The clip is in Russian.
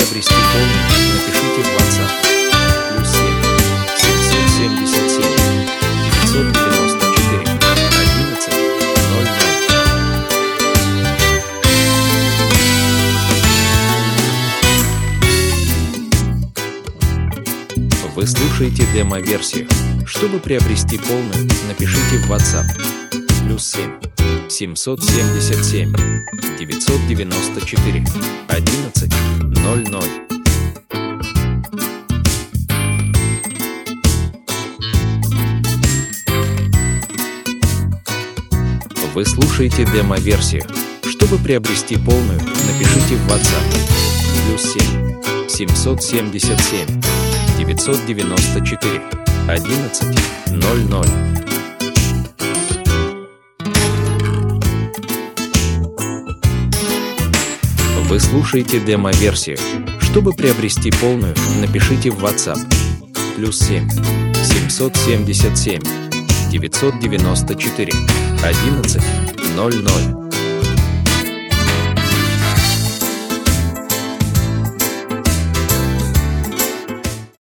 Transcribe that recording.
приобрести полную, напишите в WhatsApp. +7 777 994 11 00. Вы слушаете демо-версию. Чтобы приобрести полную, напишите в WhatsApp. +7 777 994 11 00. Вы слушаете демо-версию. Чтобы приобрести полную, напишите в WhatsApp. +7 777 994 11 00. Вы слушаете демо-версию. Чтобы приобрести полную, напишите в WhatsApp. +7 777 994 11 00.